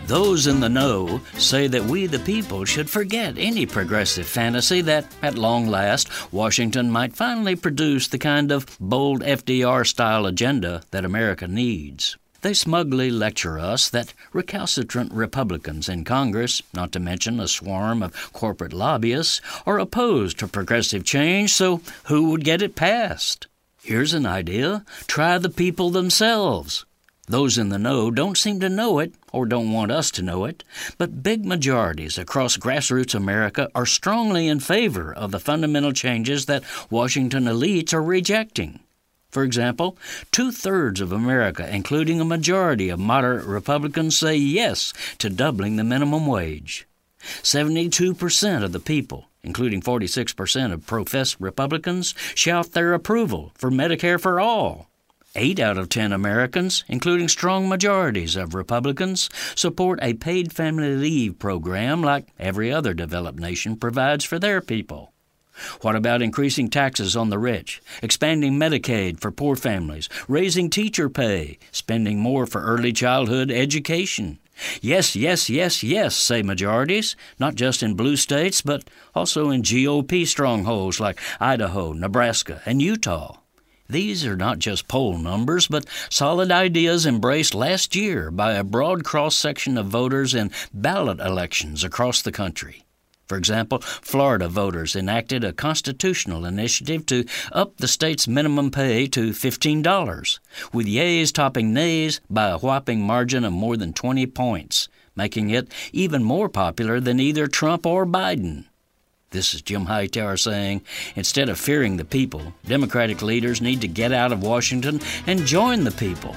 Those in the know say that we the people should forget any progressive fantasy that, at long last, Washington might finally produce the kind of bold FDR-style agenda that America needs. They smugly lecture us that recalcitrant Republicans in Congress, not to mention a swarm of corporate lobbyists, are opposed to progressive change, so who would get it passed? Here's an idea. Try the people themselves. Those in the know don't seem to know it, or don't want us to know it, but big majorities across grassroots America are strongly in favor of the fundamental changes that Washington elites are rejecting. For example, 2/3 of America, including a majority of moderate Republicans, say yes to doubling the minimum wage. 72% of the people, including 46% of professed Republicans, shout their approval for Medicare for all. 8 out of 10 Americans, including strong majorities of Republicans, support a paid family leave program like every other developed nation provides for their people. What about increasing taxes on the rich, expanding Medicaid for poor families, raising teacher pay, spending more for early childhood education? Yes, yes, yes, yes, say majorities, not just in blue states, but also in GOP strongholds like Idaho, Nebraska, and Utah. These are not just poll numbers, but solid ideas embraced last year by a broad cross-section of voters in ballot elections across the country. For example, Florida voters enacted a constitutional initiative to up the state's minimum pay to $15, with yeas topping nays by a whopping margin of more than 20 points, making it even more popular than either Trump or Biden. This is Jim Hightower saying, instead of fearing the people, Democratic leaders need to get out of Washington and join the people.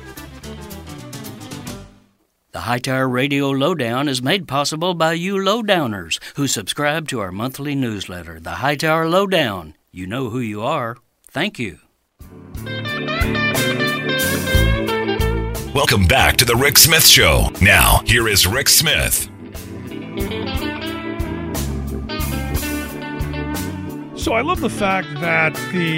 The Hightower Radio Lowdown is made possible by you lowdowners who subscribe to our monthly newsletter, The Hightower Lowdown. You know who you are. Thank you. Welcome back to The Rick Smith Show. Now, here is Rick Smith. So I love the fact that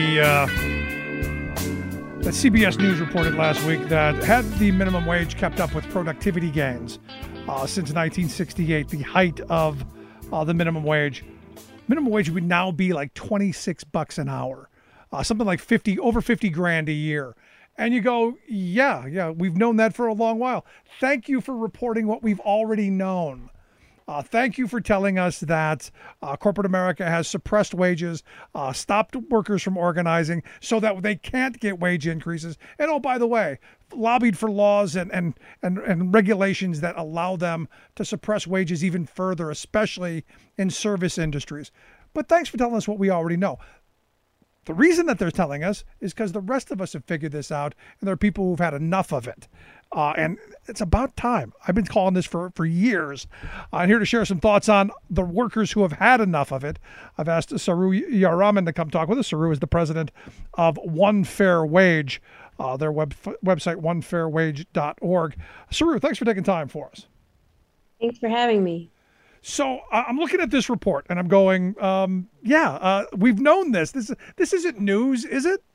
that CBS News reported last week that had the minimum wage kept up with productivity gains since 1968, the height of the minimum wage would now be like $26 an hour, something like over 50 grand a year. And you go, yeah, we've known that for a long while. Thank you for reporting what we've already known. Thank you for telling us that corporate America has suppressed wages, stopped workers from organizing so that they can't get wage increases. And oh, by the way, lobbied for laws and regulations that allow them to suppress wages even further, especially in service industries. But thanks for telling us what we already know. The reason that they're telling us is because the rest of us have figured this out, and there are people who've had enough of it. And it's about time. I've been calling this for years. I'm here to share some thoughts on the workers who have had enough of it. I've asked Saru Yaraman to come talk with us. Saru is the president of One Fair Wage, their website, onefairwage.org. Saru, thanks for taking time for us. Thanks for having me. So I'm looking at this report and I'm going, we've known this. This isn't news, is it?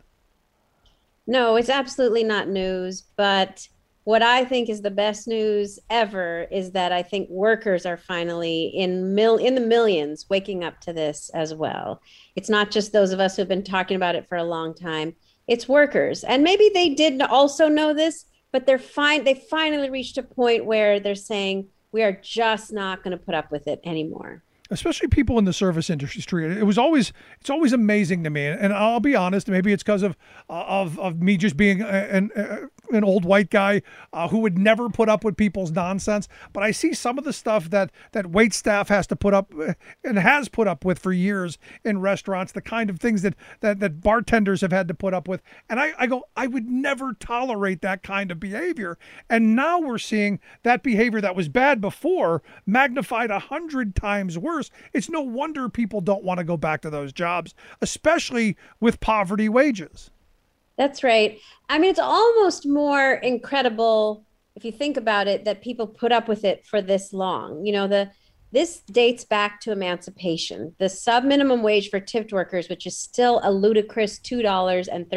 No, it's absolutely not news. But what I think is the best news ever is that I think workers are finally in the millions waking up to this as well. It's not just those of us who've been talking about it for a long time. It's workers. And maybe they did also know this, but they finally reached a point where they're saying, we are just not going to put up with it anymore. Especially people in the service industry. It's always amazing to me. And I'll be honest, maybe it's because of me just being an old white guy who would never put up with people's nonsense. But I see some of the stuff that wait staff has to put up and has put up with for years in restaurants, the kind of things that bartenders have had to put up with. And I go, I would never tolerate that kind of behavior. And now we're seeing that behavior that was bad before magnified 100 times worse. It's no wonder people don't want to go back to those jobs, especially with poverty wages. That's right. I mean, it's almost more incredible if you think about it that people put up with it for this long. You know, this dates back to emancipation. The sub-minimum wage for tipped workers, which is still a ludicrous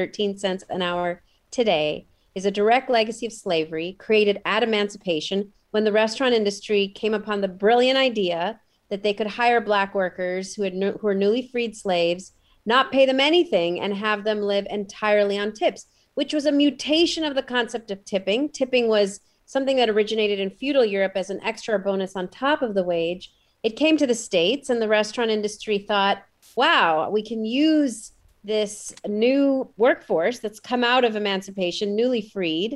$2.13 an hour today, is a direct legacy of slavery created at emancipation when the restaurant industry came upon the brilliant idea that they could hire Black workers who were newly freed slaves, not pay them anything, and have them live entirely on tips, which was a mutation of the concept of tipping. Tipping was something that originated in feudal Europe as an extra bonus on top of the wage. It came to the States, and the restaurant industry thought, wow, we can use this new workforce that's come out of emancipation, newly freed,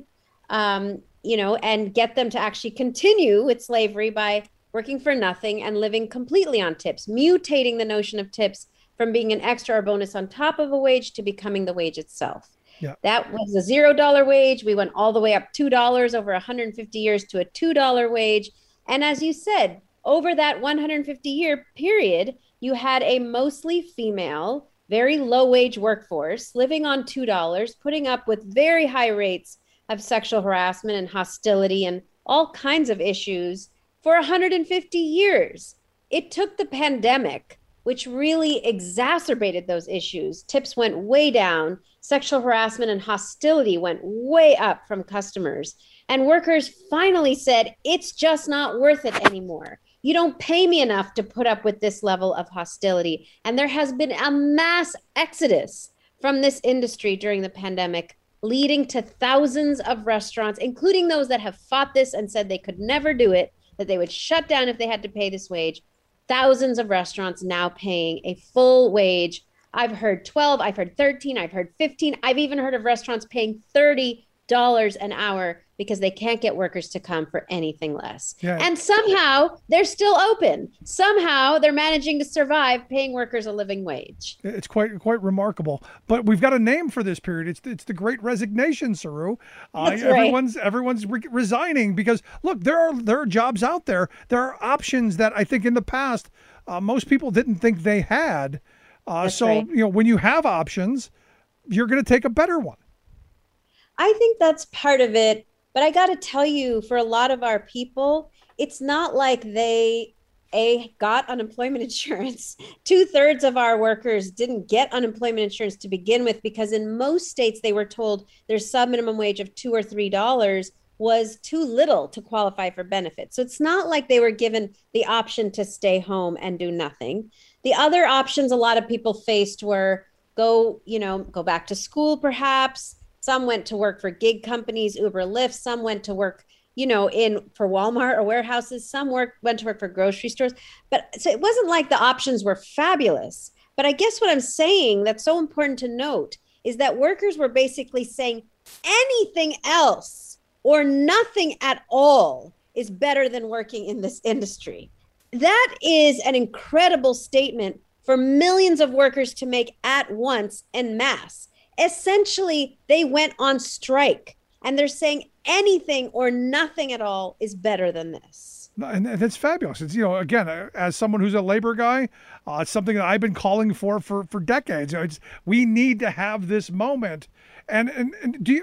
and get them to actually continue with slavery by working for nothing and living completely on tips, mutating the notion of tips from being an extra or bonus on top of a wage to becoming the wage itself. Yeah. That was a $0 wage. We went all the way up $2 over 150 years to a $2 wage. And as you said, over that 150-year period, you had a mostly female, very low wage workforce living on $2, putting up with very high rates of sexual harassment and hostility and all kinds of issues for 150 years. It took the pandemic, which really exacerbated those issues. Tips went way down. Sexual harassment and hostility went way up from customers. And workers finally said, it's just not worth it anymore. You don't pay me enough to put up with this level of hostility. And there has been a mass exodus from this industry during the pandemic, leading to thousands of restaurants, including those that have fought this and said they could never do it, that they would shut down if they had to pay this wage. Thousands of restaurants now paying a full wage. I've heard 12, I've heard 13, I've heard 15. I've even heard of restaurants paying $30 an hour because they can't get workers to come for anything less. Yeah. And somehow they're still open. Somehow they're managing to survive paying workers a living wage. It's quite remarkable. But we've got a name for this period. It's the Great Resignation, Saru. Everyone's resigning because look, there are jobs out there. There are options that I think in the past most people didn't think they had. When you have options, you're going to take a better one. I think that's part of it. But I got to tell you, for a lot of our people, it's not like they got unemployment insurance. 2/3 of our workers didn't get unemployment insurance to begin with, because in most states they were told their sub-minimum wage of $2 or $3 was too little to qualify for benefits. So it's not like they were given the option to stay home and do nothing. The other options a lot of people faced were go back to school, perhaps. Some went to work for gig companies, Uber, Lyft. Some went to work, for Walmart or warehouses. Some went to work for grocery stores. But so it wasn't like the options were fabulous. But I guess what I'm saying that's so important to note is that workers were basically saying anything else or nothing at all is better than working in this industry. That is an incredible statement for millions of workers to make at once en masse. Essentially, they went on strike, and they're saying anything or nothing at all is better than this. And that's fabulous. It's, again, as someone who's a labor guy, it's something that I've been calling for decades. We need to have this moment. And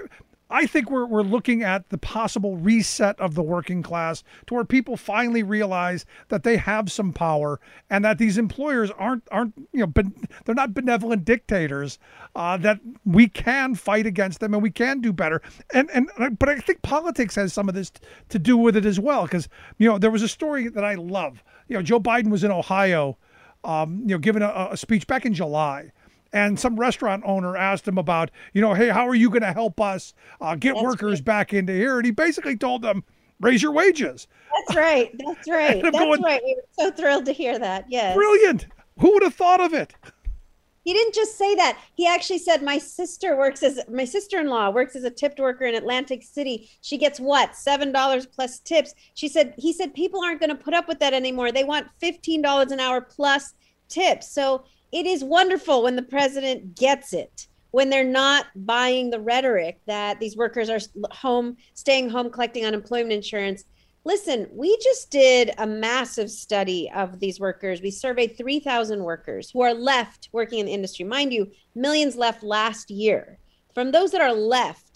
I think we're looking at the possible reset of the working class to where people finally realize that they have some power and that these employers aren't they're not benevolent dictators, that we can fight against them and we can do better. But I think politics has some of this to do with it as well, because there was a story that I love. Joe Biden was in Ohio, giving a speech back in July. And some restaurant owner asked him about, hey, how are you going to help us get workers back into here? And he basically told them, raise your wages. That's right. That's right. Right. We were so thrilled to hear that. Yes. Brilliant. Who would have thought of it? He didn't just say that. He actually said, my sister-in-law works as a tipped worker in Atlantic City. She gets what? $7 plus tips. He said people aren't going to put up with that anymore. They want $15 an hour plus tips. So it is wonderful when the president gets it, when they're not buying the rhetoric that these workers are staying home, collecting unemployment insurance. Listen, we just did a massive study of these workers. We surveyed 3,000 workers who are left working in the industry. Mind you, millions left last year. From those that are left,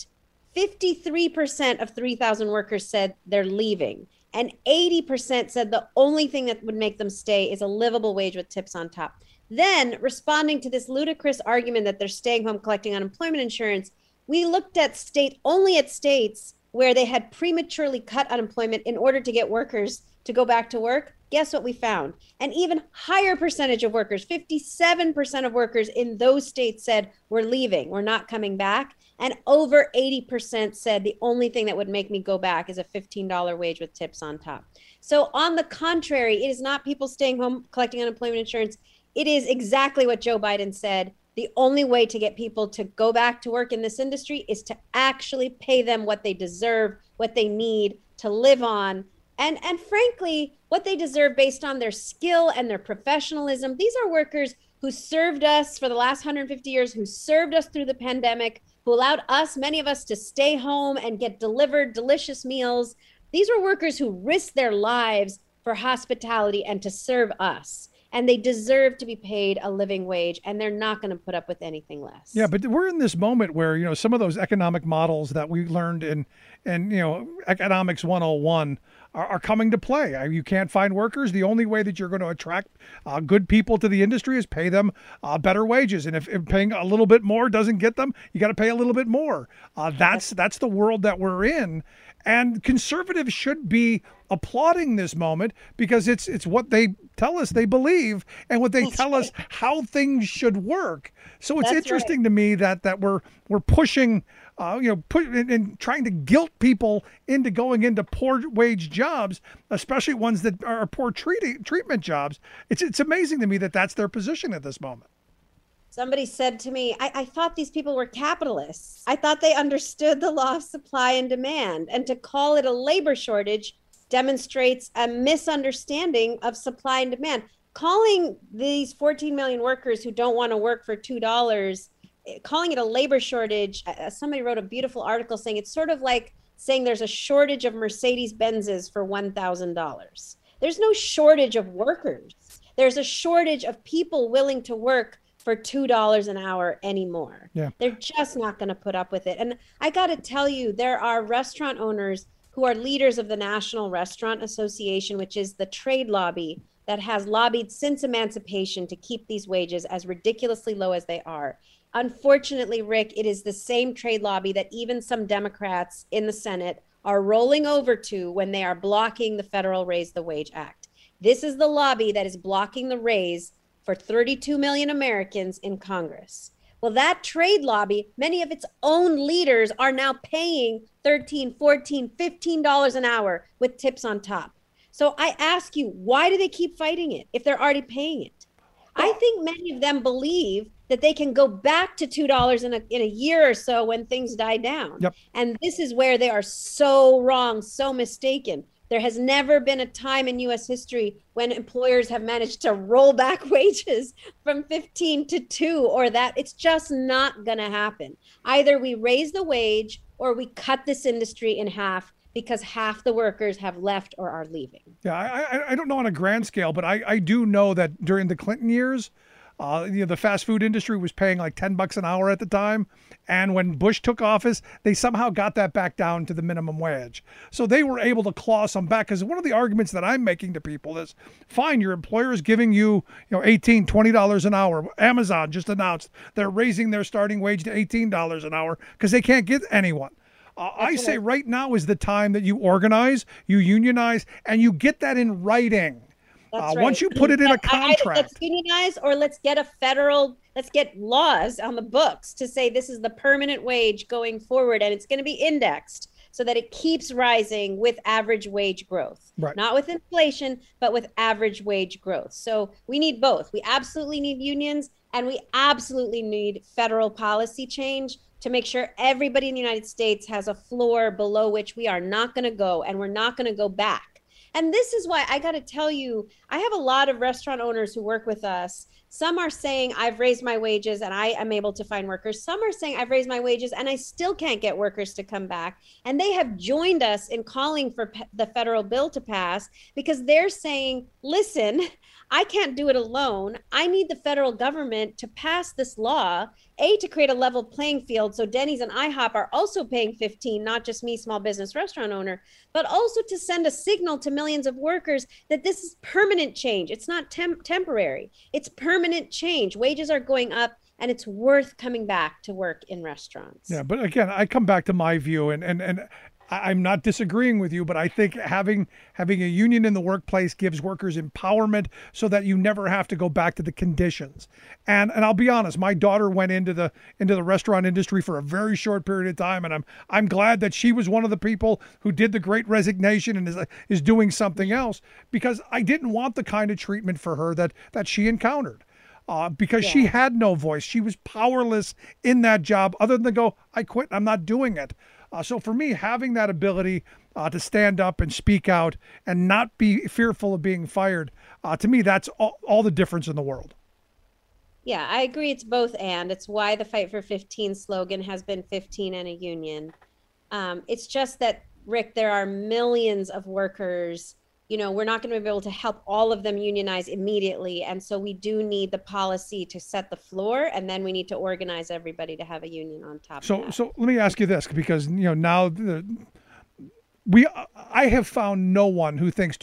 53% of 3,000 workers said they're leaving. And 80% said the only thing that would make them stay is a livable wage with tips on top. Then, responding to this ludicrous argument that they're staying home collecting unemployment insurance, we looked at states where they had prematurely cut unemployment in order to get workers to go back to work, guess what we found? An even higher percentage of workers, 57% of workers in those states said, we're leaving, we're not coming back. And over 80% said the only thing that would make me go back is a $15 wage with tips on top. So on the contrary, it is not people staying home collecting unemployment insurance. It is exactly what Joe Biden said. The only way to get people to go back to work in this industry is to actually pay them what they deserve, what they need to live on, and frankly, what they deserve based on their skill and their professionalism. These are workers who served us for the last 150 years, who served us through the pandemic, who allowed us, many of us, to stay home and get delivered delicious meals. These were workers who risked their lives for hospitality and to serve us. And they deserve to be paid a living wage, and they're not going to put up with anything less. Yeah, but we're in this moment where, some of those economic models that we learned in Economics 101 are coming to play. You can't find workers. The only way that you're going to attract good people to the industry is pay them better wages. And if paying a little bit more doesn't get them, you got to pay a little bit more. That's the world that we're in. And conservatives should be applauding this moment because it's what they tell us they believe and what they tell us how things should work. So it's interesting to me that we're pushing, and trying to guilt people into going into poor wage jobs, especially ones that are poor treatment jobs. It's amazing to me that that's their position at this moment. Somebody said to me, I thought these people were capitalists. I thought they understood the law of supply and demand. And to call it a labor shortage demonstrates a misunderstanding of supply and demand. Calling these 14 million workers who don't want to work for $2, calling it a labor shortage, somebody wrote a beautiful article saying it's sort of like saying there's a shortage of Mercedes-Benzes for $1,000. There's no shortage of workers. There's a shortage of people willing to work for $2 an hour anymore. Yeah. They're just not going to put up with it. And I got to tell you, there are restaurant owners who are leaders of the National Restaurant Association, which is the trade lobby that has lobbied since emancipation to keep these wages as ridiculously low as they are. Unfortunately, Rick, it is the same trade lobby that even some Democrats in the Senate are rolling over to when they are blocking the federal Raise the Wage Act. This is the lobby that is blocking the raise for 32 million Americans in Congress. Well, that trade lobby, many of its own leaders are now paying $13, $14, $15 an hour with tips on top. So I ask you, why do they keep fighting it if they're already paying it? I think many of them believe that they can go back to $2 in a year or so when things die down. Yep. And this is where they are so wrong, so mistaken. There has never been a time in U.S. history when employers have managed to roll back wages from 15 to 2 or that. It's just not going to happen. Either we raise the wage or we cut this industry in half because half the workers have left or are leaving. Yeah, I don't know on a grand scale, but I do know that during the Clinton years, the fast food industry was paying like $10 an hour at the time. And when Bush took office, they somehow got that back down to the minimum wage. So they were able to claw some back. Because one of the arguments that I'm making to people is, fine, your employer is giving you, $18, $20 an hour. Amazon just announced they're raising their starting wage to $18 an hour because they can't get anyone. I say right now is the time that you organize, you unionize, and you get that in writing. That's right. Once you put it in a contract. Let's unionize or let's get laws on the books to say this is the permanent wage going forward, and it's going to be indexed so that it keeps rising with average wage growth. Right. Not with inflation, but with average wage growth. So we need both. We absolutely need unions, and we absolutely need federal policy change to make sure everybody in the United States has a floor below which we are not going to go, and we're not going to go back. And this is why I got to tell you, I have a lot of restaurant owners who work with us. Some are saying I've raised my wages and I am able to find workers. Some are saying I've raised my wages and I still can't get workers to come back. And they have joined us in calling for the federal bill to pass because they're saying, listen, I can't do it alone. I need the federal government to pass this law, to create a level playing field. So Denny's and IHOP are also paying 15, not just me, small business restaurant owner, but also to send a signal to millions of workers that this is permanent change. It's not temporary. It's permanent change. Wages are going up and it's worth coming back to work in restaurants. Yeah, but again, I come back to my view and I'm not disagreeing with you, but I think having a union in the workplace gives workers empowerment so that you never have to go back to the conditions. And I'll be honest, my daughter went into the restaurant industry for a very short period of time, and I'm glad that she was one of the people who did the Great Resignation and is doing something else, because I didn't want the kind of treatment for her that she encountered. Because she had no voice. She was powerless in that job other than to go, I quit, I'm not doing it. So for me, having that ability to stand up and speak out and not be fearful of being fired, to me, that's all the difference in the world. Yeah, I agree. It's both and. It's why the Fight for 15 slogan has been 15 and a union. It's just that, Rick, there are millions of workers. We're not going to be able to help all of them unionize immediately. And so we do need the policy to set the floor, and then we need to organize everybody to have a union on top of that. So let me ask you this, because, now I have found no one who thinks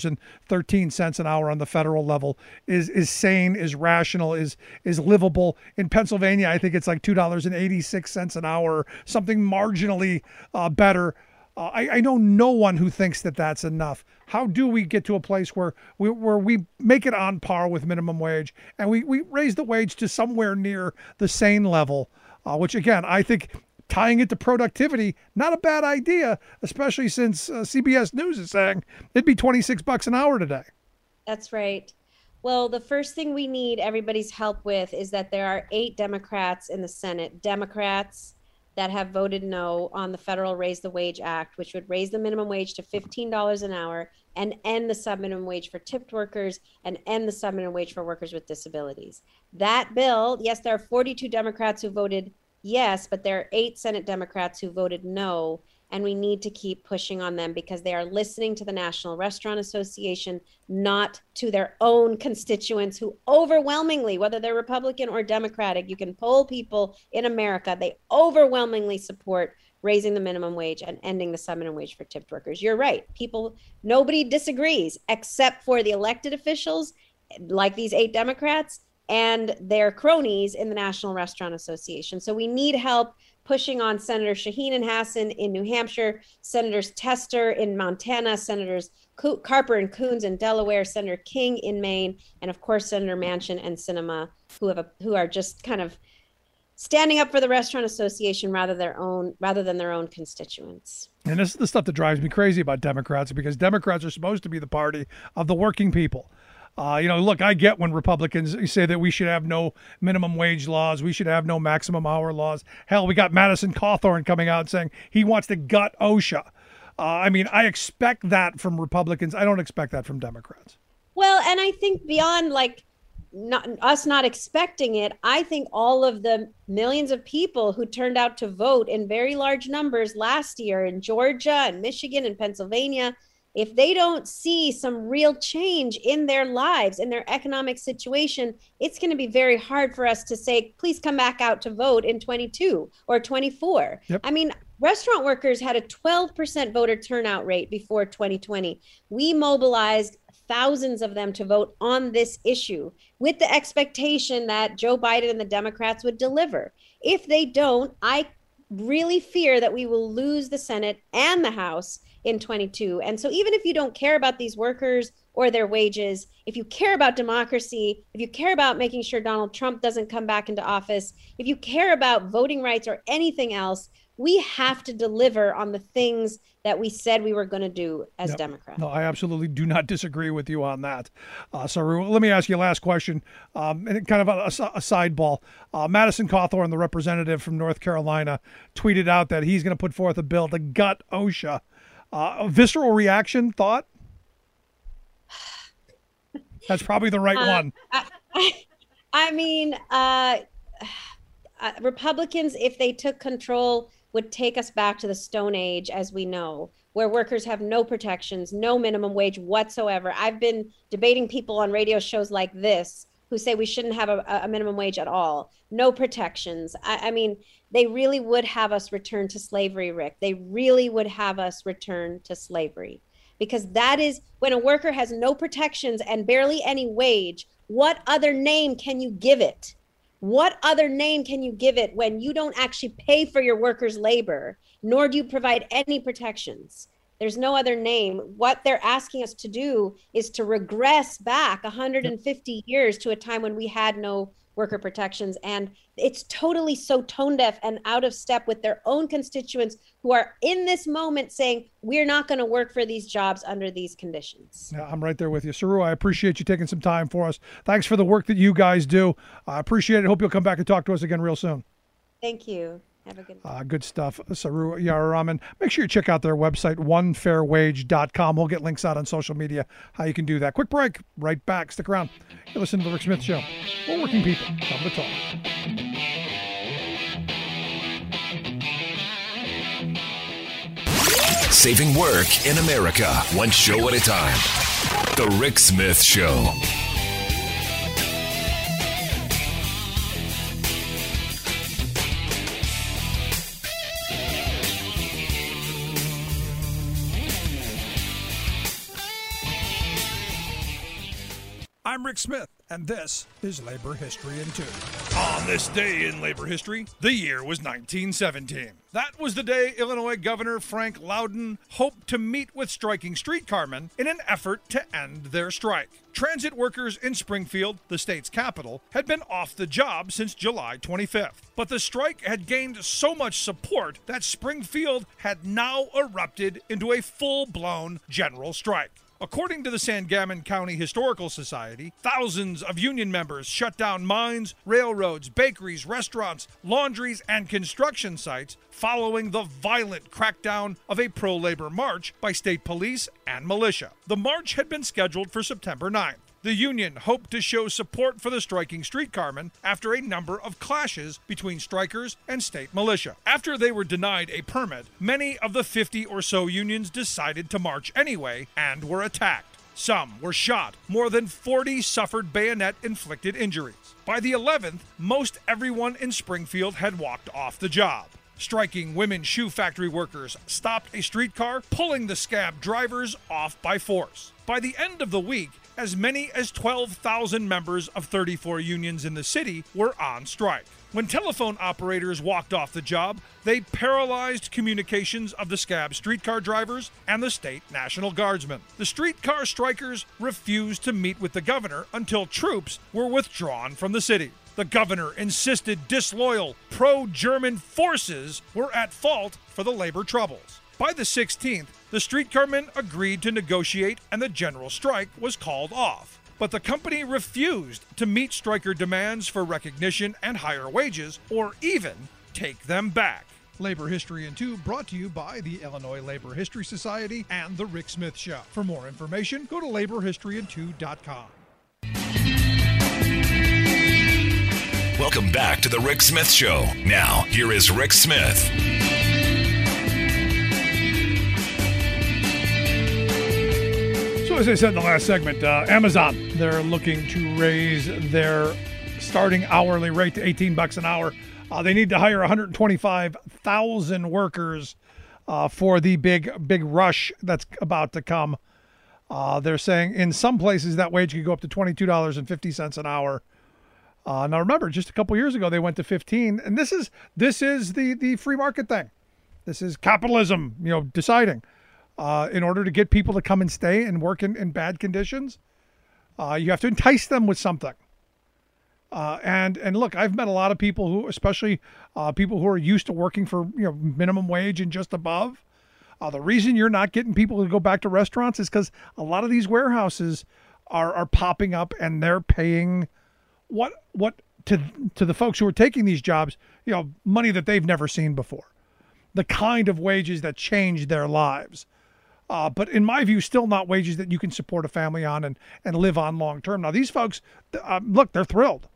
$2.13 an hour on the federal level is sane, is rational, is livable. In Pennsylvania, I think it's like $2.86 an hour, something marginally better. I know no one who thinks that that's enough. How do we get to a place where we make it on par with minimum wage and we raise the wage to somewhere near the sane level, which, again, I think tying it to productivity, not a bad idea, especially since CBS News is saying it'd be $26 an hour today. That's right. Well, the first thing we need everybody's help with is that there are 8 Democrats in the Senate, Democrats that have voted no on the federal Raise the Wage Act, which would raise the minimum wage to $15 an hour and end the subminimum wage for tipped workers and end the subminimum wage for workers with disabilities. That bill, yes, there are 42 Democrats who voted yes, but there are 8 Senate Democrats who voted no. And we need to keep pushing on them because they are listening to the National Restaurant Association, not to their own constituents who overwhelmingly, whether they're Republican or Democratic, you can poll people in America, they overwhelmingly support raising the minimum wage and ending the subminimum wage for tipped workers. You're right. Nobody disagrees except for the elected officials like these 8 Democrats and their cronies in the National Restaurant Association. So we need help pushing on Senator Shaheen and Hassan in New Hampshire, Senators Tester in Montana, Senators Carper and Coons in Delaware, Senator King in Maine, and of course, Senator Manchin and Sinema, who are just kind of standing up for the Restaurant Association rather than their own constituents. And this is the stuff that drives me crazy about Democrats, because Democrats are supposed to be the party of the working people. Look, I get when Republicans say that we should have no minimum wage laws, we should have no maximum hour laws. Hell, we got Madison Cawthorn coming out saying he wants to gut OSHA. I expect that from Republicans. I don't expect that from Democrats. Well, and I think beyond not expecting it, I think all of the millions of people who turned out to vote in very large numbers last year in Georgia and Michigan and Pennsylvania, if they don't see some real change in their lives, in their economic situation, it's going to be very hard for us to say, please come back out to vote in 22 or 24. Yep. Restaurant workers had a 12% voter turnout rate before 2020. We mobilized thousands of them to vote on this issue with the expectation that Joe Biden and the Democrats would deliver. If they don't, I really fear that we will lose the Senate and the House in 22. And so even if you don't care about these workers or their wages, if you care about democracy, if you care about making sure Donald Trump doesn't come back into office, if you care about voting rights or anything else, we have to deliver on the things that we said we were going to do as Democrats. No, I absolutely do not disagree with you on that. So let me ask you a last question, and kind of a sideball. Madison Cawthorn, the representative from North Carolina, tweeted out that he's going to put forth a bill to gut OSHA. A visceral reaction, thought? That's probably the right one. Republicans, if they took control, would take us back to the Stone Age, as we know, where workers have no protections, no minimum wage whatsoever. I've been debating people on radio shows like this who say we shouldn't have a minimum wage at all, no protections. They really would have us return to slavery, Rick. They really would have us return to slavery, because that is when a worker has no protections and barely any wage. What other name can you give it? What other name can you give it when you don't actually pay for your workers' labor, nor do you provide any protections? There's no other name. What they're asking us to do is to regress back 150 years to a time when we had no worker protections. And it's totally so tone deaf and out of step with their own constituents who are in this moment saying, we're not going to work for these jobs under these conditions. Yeah, I'm right there with you. Saru, I appreciate you taking some time for us. Thanks for the work that you guys do. I appreciate it. Hope you'll come back and talk to us again real soon. Thank you. Have a good one. Good stuff. Saru Yararaman. Make sure you check out their website, onefairwage.com. We'll get links out on social media how you can do that. Quick break. Right back. Stick around. You listen to The Rick Smith Show. We're working people. Come to talk. Saving work in America, one show at a time. The Rick Smith Show. I'm Rick Smith, and this is Labor History in 2. On this day in labor history, the year was 1917. That was the day Illinois Governor Frank Loudon hoped to meet with striking streetcarmen in an effort to end their strike. Transit workers in Springfield, the state's capital, had been off the job since July 25th. But the strike had gained so much support that Springfield had now erupted into a full-blown general strike. According to the Sangamon County Historical Society, thousands of union members shut down mines, railroads, bakeries, restaurants, laundries, and construction sites following the violent crackdown of a pro-labor march by state police and militia. The march had been scheduled for September 9th. The union hoped to show support for the striking streetcarmen after a number of clashes between strikers and state militia. After they were denied a permit, many of the 50 or so unions decided to march anyway and were attacked. Some were shot. More than 40 suffered bayonet-inflicted injuries. By the 11th, most everyone in Springfield had walked off the job. Striking women shoe factory workers stopped a streetcar, pulling the scab drivers off by force. By the end of the week, as many as 12,000 members of 34 unions in the city were on strike. When telephone operators walked off the job, they paralyzed communications of the scab streetcar drivers and the state National Guardsmen. The streetcar strikers refused to meet with the governor until troops were withdrawn from the city. The governor insisted disloyal, pro-German forces were at fault for the labor troubles. By the 16th, the streetcarmen agreed to negotiate and the general strike was called off. But the company refused to meet striker demands for recognition and higher wages, or even take them back. Labor History in 2 brought to you by the Illinois Labor History Society and The Rick Smith Show. For more information, go to laborhistoryin2.com. Welcome back to The Rick Smith Show. Now, here is Rick Smith. So as I said in the last segment, Amazon, they're looking to raise their starting hourly rate to $18 an hour. They need to hire 125,000 workers for the big rush that's about to come. They're saying in some places that wage could go up to $22.50 an hour. Now remember, just a couple years ago they went to 15, and this is the free market thing. This is capitalism, deciding. In order to get people to come and stay and work in bad conditions, you have to entice them with something. And look, I've met a lot of people who, especially people who are used to working for minimum wage and just above. The reason you're not getting people to go back to restaurants is because a lot of these warehouses are popping up and they're paying what to the folks who are taking these jobs, money that they've never seen before. The kind of wages that change their lives. But in my view, still not wages that you can support a family on and live on long term. Now, these folks, look, they're thrilled.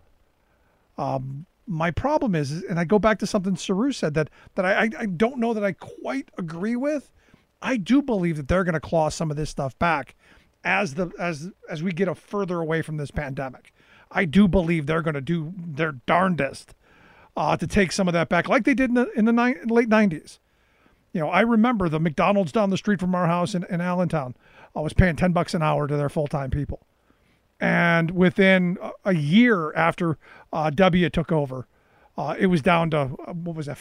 My problem is, and I go back to something Saru said that I don't know that I quite agree with. I do believe that they're going to claw some of this stuff back as we get further away from this pandemic. I do believe they're going to do their darndest to take some of that back, like they did in the late 90s. I remember the McDonald's down the street from our house in Allentown was paying $10 an hour to their full-time people. And within a year after W took over, it was down to, what was that,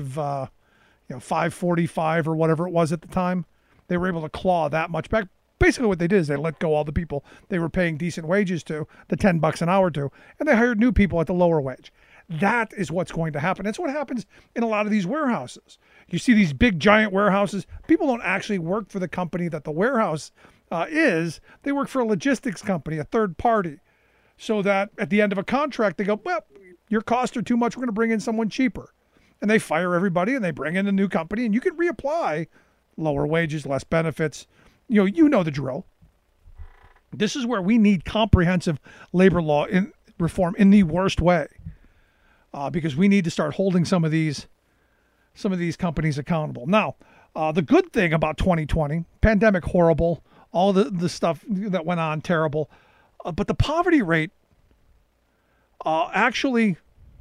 545 or whatever it was at the time. They were able to claw that much back. Basically what they did is they let go all the people they were paying decent wages to, the $10 an hour to, and they hired new people at the lower wage. That is what's going to happen. That's what happens in a lot of these warehouses. You see these big giant warehouses. People don't actually work for the company that the warehouse is. They work for a logistics company, a third party, so that at the end of a contract, they go, well, your costs are too much. We're going to bring in someone cheaper. And they fire everybody and they bring in a new company, and you can reapply lower wages, less benefits. You know the drill. This is where we need comprehensive labor law reform in the worst way, because we need to start holding some of these companies accountable. Now, the good thing about 2020, pandemic horrible, all the stuff that went on terrible, but the poverty rate actually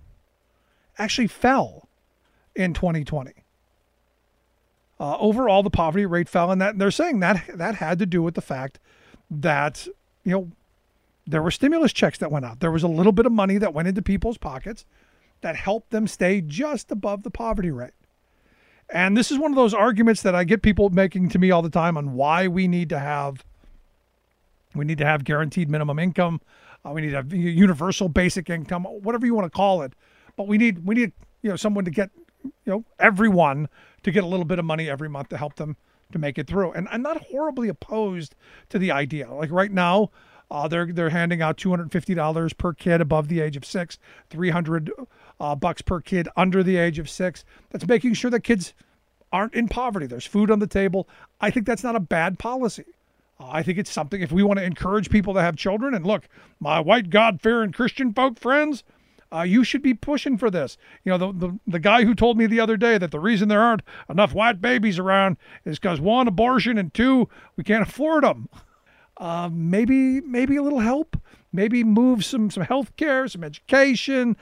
fell in 2020. Overall, the poverty rate fell, and that they're saying that had to do with the fact that there were stimulus checks that went out. There was a little bit of money that went into people's pockets that helped them stay just above the poverty rate. And this is one of those arguments that I get people making to me all the time on why we need to have guaranteed minimum income. We need to have universal basic income, whatever you want to call it. But we need someone to get everyone to get a little bit of money every month to help them to make it through. And I'm not horribly opposed to the idea. Like right now, they're handing out $250 per kid above the age of 6, $300 bucks per kid under the age of 6. That's making sure that kids aren't in poverty. There's food on the table. I think that's not a bad policy. I think it's something, if we want to encourage people to have children, and look, my white God-fearing Christian folk friends, you should be pushing for this. The guy who told me the other day that the reason there aren't enough white babies around is because 1, abortion, and 2, we can't afford them. Maybe a little help. Maybe move some health care, some education,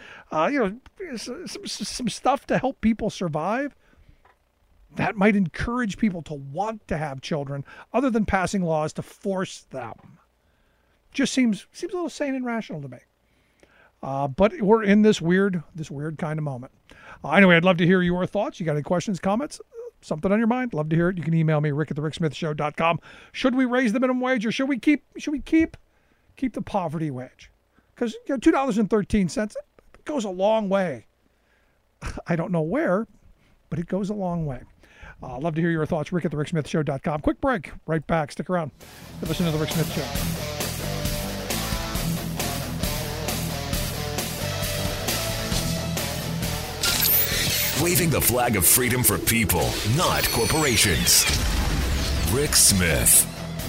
some stuff to help people survive. That might encourage people to want to have children, other than passing laws to force them. Just seems a little sane and rational to me. But we're in this weird kind of moment. Anyway, I'd love to hear your thoughts. You got any questions, comments, something on your mind? Love to hear it. You can email me, rick@thericksmithshow.com. Should we raise the minimum wage, or should we keep the poverty wage? Because $2.13 goes a long way. I don't know where, but it goes a long way. Love to hear your thoughts. rick@thericksmithshow.com. Quick break. Right back. Stick around. Listen to The Rick Smith Show. Waving the flag of freedom for people, not corporations. Rick Smith.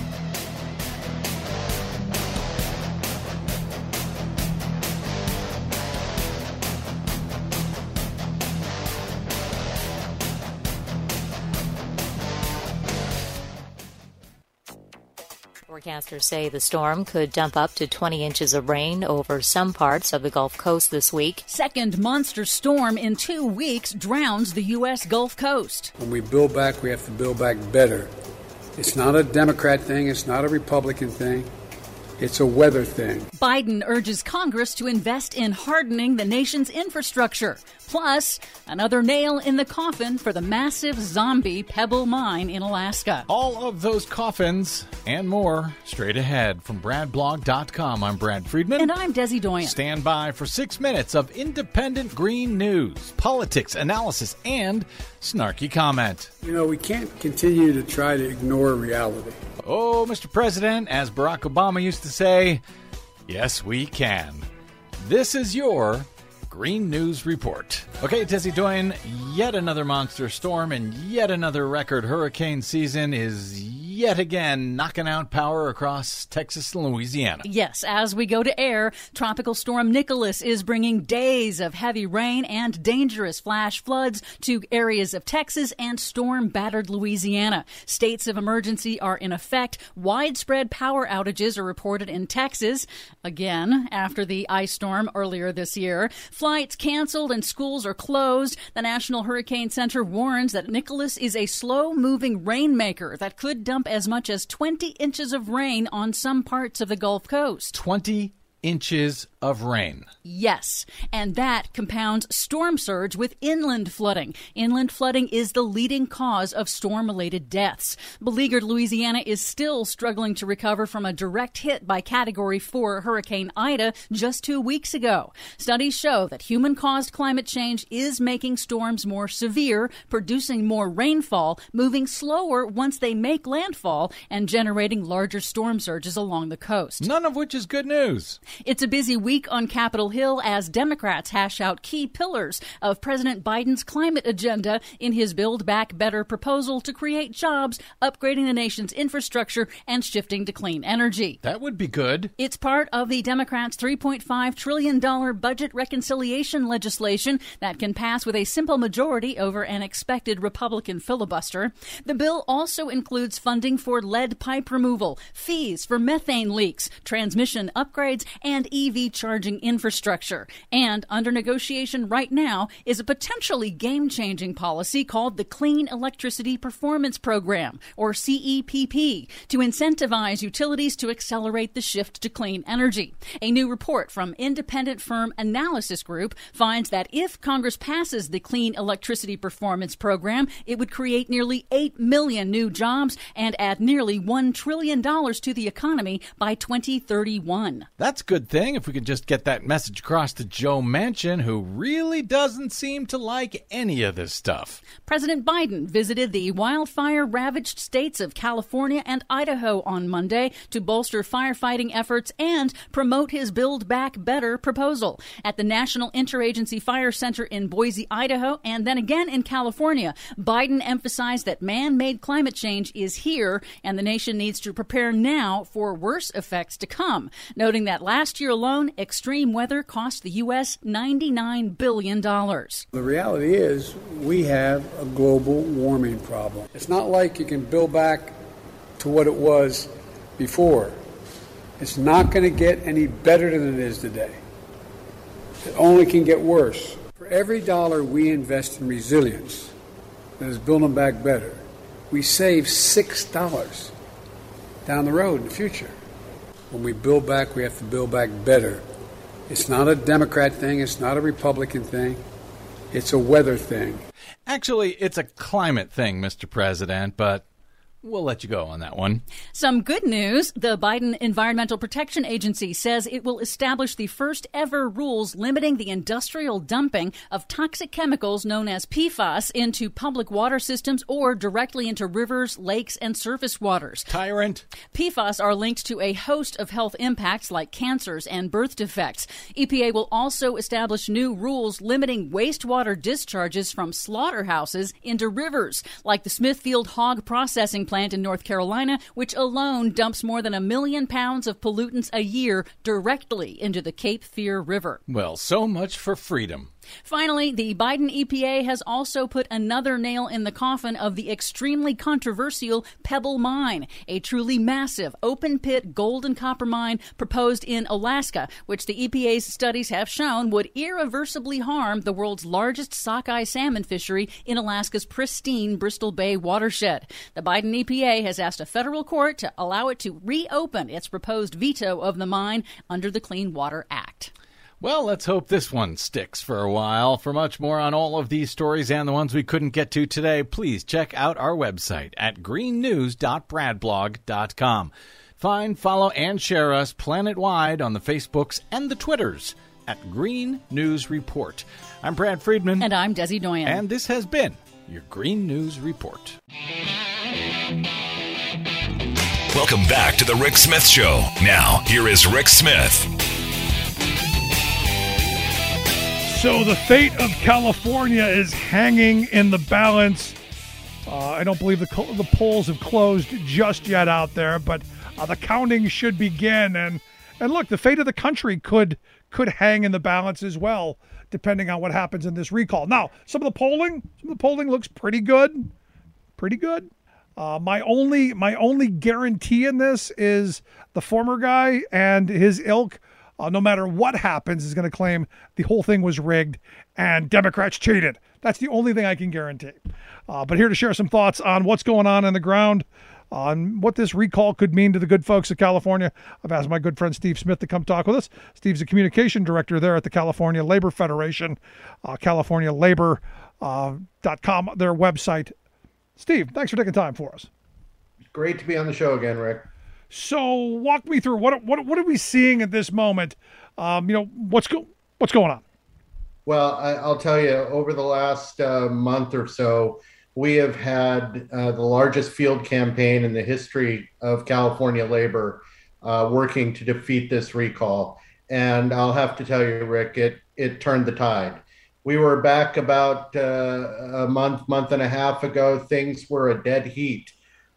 Forecasters say the storm could dump up to 20 inches of rain over some parts of the Gulf Coast this week. Second monster storm in 2 weeks drowns the U.S. Gulf Coast. When we build back, we have to build back better. It's not a Democrat thing. It's not a Republican thing. It's a weather thing. Biden urges Congress to invest in hardening the nation's infrastructure. Plus, another nail in the coffin for the massive zombie Pebble Mine in Alaska. All of those coffins and more straight ahead from BradBlog.com. I'm Brad Friedman. And I'm Desi Doyen. Stand by for 6 minutes of independent green news, politics, analysis, and snarky comment. We can't continue to try to ignore reality. Oh, Mr. President, as Barack Obama used to say, yes, we can. This is your Green News Report. Okay, Desi Doyen, yet another monster storm and yet another record hurricane season is yet again knocking out power across Texas and Louisiana. Yes, as we go to air, Tropical Storm Nicholas is bringing days of heavy rain and dangerous flash floods to areas of Texas and storm-battered Louisiana. States of emergency are in effect. Widespread power outages are reported in Texas, again, after the ice storm earlier this year. Flights canceled and schools are closed. The National Hurricane Center warns that Nicholas is a slow-moving rainmaker that could dump as much as 20 inches of rain on some parts of the Gulf Coast. 20 inches of rain. Yes, and that compounds storm surge with inland flooding. Inland flooding is the leading cause of storm-related deaths. Beleaguered Louisiana is still struggling to recover from a direct hit by Category 4 Hurricane Ida just 2 weeks ago. Studies show that human-caused climate change is making storms more severe, producing more rainfall, moving slower once they make landfall, and generating larger storm surges along the coast. None of which is good news. It's a busy week on Capitol Hill as Democrats hash out key pillars of President Biden's climate agenda in his Build Back Better proposal to create jobs, upgrading the nation's infrastructure, and shifting to clean energy. That would be good. It's part of the Democrats' $3.5 trillion budget reconciliation legislation that can pass with a simple majority over an expected Republican filibuster. The bill also includes funding for lead pipe removal, fees for methane leaks, transmission upgrades, and EV charging infrastructure. And under negotiation right now is a potentially game-changing policy called the Clean Electricity Performance Program, or CEPP, to incentivize utilities to accelerate the shift to clean energy. A new report from independent firm Analysis Group finds that if Congress passes the Clean Electricity Performance Program, it would create nearly 8 million new jobs and add nearly $1 trillion to the economy by 2031. That's a good thing if we could just get that message across to Joe Manchin, who really doesn't seem to like any of this stuff. President Biden visited the wildfire-ravaged states of California and Idaho on Monday to bolster firefighting efforts and promote his Build Back Better proposal. At the National Interagency Fire Center in Boise, Idaho, and then again in California, Biden emphasized that man-made climate change is here and the nation needs to prepare now for worse effects to come, noting that last year alone, extreme weather cost the U.S. $99 billion. The reality is we have a global warming problem. It's not like you can build back to what it was before. It's not going to get any better than it is today. It only can get worse. For every dollar we invest in resilience, that is building back better, we save $6 down the road in the future. When we build back, we have to build back better. It's not a Democrat thing. It's not a Republican thing. It's a weather thing. Actually, it's a climate thing, Mr. President, but we'll let you go on that one. Some good news. The Biden Environmental Protection Agency says it will establish the first ever rules limiting the industrial dumping of toxic chemicals known as PFAS into public water systems or directly into rivers, lakes, and surface waters. Tyrant. PFAS are linked to a host of health impacts like cancers and birth defects. EPA will also establish new rules limiting wastewater discharges from slaughterhouses into rivers, like the Smithfield Hog Processing Plant in North Carolina, which alone dumps more than 1 million pounds of pollutants a year directly into the Cape Fear River. Well, so much for freedom. Finally, the Biden EPA has also put another nail in the coffin of the extremely controversial Pebble Mine, a truly massive open-pit gold and copper mine proposed in Alaska, which the EPA's studies have shown would irreversibly harm the world's largest sockeye salmon fishery in Alaska's pristine Bristol Bay watershed. The Biden EPA has asked a federal court to allow it to reopen its proposed veto of the mine under the Clean Water Act. Well, let's hope this one sticks for a while. For much more on all of these stories and the ones we couldn't get to today, please check out our website at greennews.bradblog.com. Find, follow, and share us planet-wide on the Facebooks and the Twitters at Green News Report. I'm Brad Friedman. And I'm Desi Doyen. And this has been your Green News Report. Welcome back to the Rick Smith Show. Now, here is Rick Smith. So the fate of California is hanging in the balance. I don't believe the polls have closed just yet out there, but the counting should begin. And look, the fate of the country could hang in the balance as well, depending on what happens in this recall. Now, some of the polling looks pretty good. Pretty good. My only guarantee in this is the former guy and his ilk, no matter what happens, is going to claim the whole thing was rigged and Democrats cheated. That's the only thing I can guarantee. But here to share some thoughts on what's going on the ground on what this recall could mean to the good folks of California. I've asked my good friend Steve Smith to come talk with us. Steve's a communication director there at the California Labor Federation, CaliforniaLabor.com, their website. Steve, thanks for taking time for us. Great to be on the show again, Rick. So walk me through what are we seeing at this moment? What's going on? Well, I'll tell you, over the last month or so, we have had the largest field campaign in the history of California labor working to defeat this recall. And I'll have to tell you, Rick, it turned the tide. We were back about a month and a half ago. Things were a dead heat.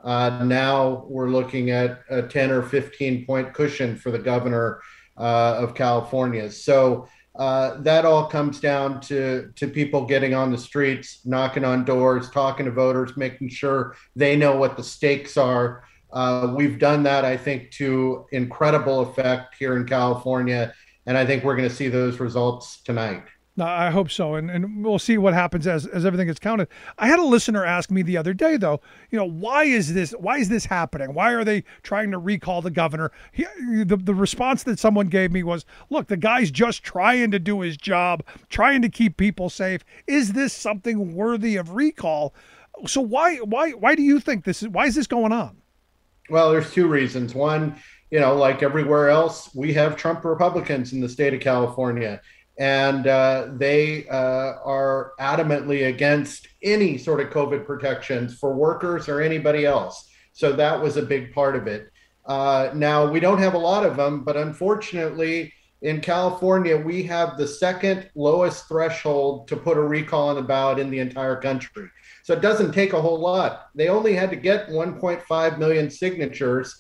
Now we're looking at a 10 or 15 point cushion for the governor of California. So that all comes down to people getting on the streets, knocking on doors, talking to voters, making sure they know what the stakes are. We've done that, I think, to incredible effect here in California. And I think we're going to see those results tonight. No, I hope so, and we'll see what happens as everything gets counted. I had a listener ask me the other day, though, why is this happening? Why are they trying to recall the governor? The response that someone gave me was, look, the guy's just trying to do his job, trying to keep people safe. Is this something worthy of recall? So why do you think why is this going on? Well, there's two reasons. One, like everywhere else, we have Trump Republicans in the state of California. And they are adamantly against any sort of COVID protections for workers or anybody else. So that was a big part of it. Now, we don't have a lot of them, but unfortunately, in California, we have the second lowest threshold to put a recall on the ballot in the entire country. So it doesn't take a whole lot. They only had to get 1.5 million signatures,